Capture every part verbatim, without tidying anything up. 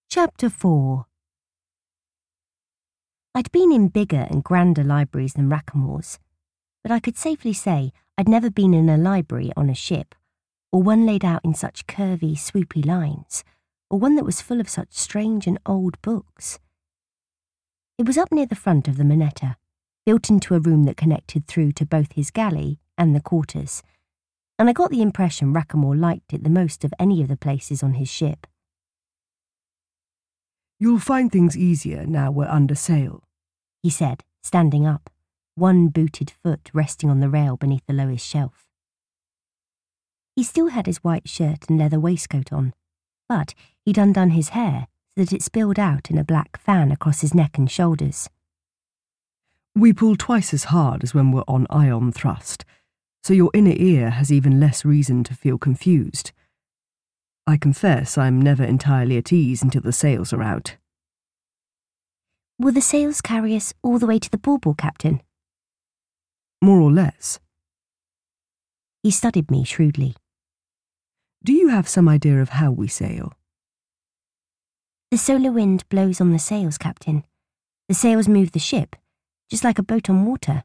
Chapter four. I'd been in bigger and grander libraries than Rackamore's, but I could safely say I'd never been in a library on a ship, or one laid out in such curvy, swoopy lines, or one that was full of such strange and old books. It was up near the front of the Moneta, built into a room that connected through to both his galley and the quarters, and I got the impression Rackamore liked it the most of any of the places on his ship. "You'll find things easier now we're under sail," he said, standing up, one booted foot resting on the rail beneath the lowest shelf. He still had his white shirt and leather waistcoat on, but he'd undone his hair so that it spilled out in a black fan across his neck and shoulders. "We pull twice as hard as when we're on ion thrust, so your inner ear has even less reason to feel confused. I confess I'm never entirely at ease until the sails are out." "Will the sails carry us all the way to the bauble, Captain?" "More or less." He studied me shrewdly. "Do you have some idea of how we sail?" "The solar wind blows on the sails, Captain. The sails move the ship, just like a boat on water."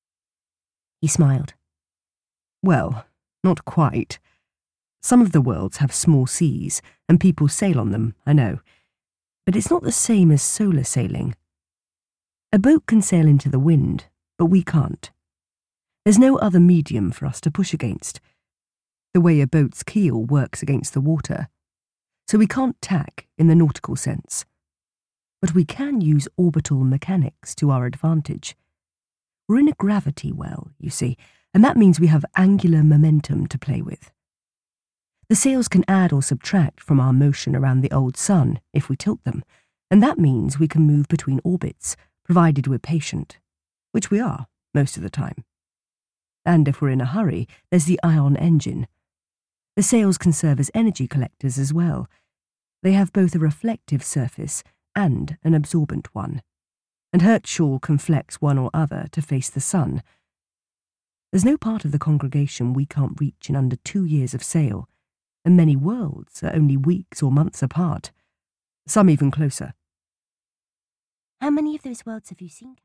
He smiled. "Well, not quite. Some of the worlds have small seas, and people sail on them, I know. But it's not the same as solar sailing. A boat can sail into the wind, but we can't. There's no other medium for us to push against. The way a boat's keel works against the water. So we can't tack in the nautical sense. But we can use orbital mechanics to our advantage. We're in a gravity well, you see, and that means we have angular momentum to play with. The sails can add or subtract from our motion around the old sun if we tilt them, and that means we can move between orbits, provided we're patient, which we are most of the time. And if we're in a hurry, there's the ion engine. The sails can serve as energy collectors as well. They have both a reflective surface and an absorbent one, and Hertzschall can flex one or other to face the sun. There's no part of the congregation we can't reach in under two years of sail, and many worlds are only weeks or months apart, some even closer." "How many of those worlds have you seen?"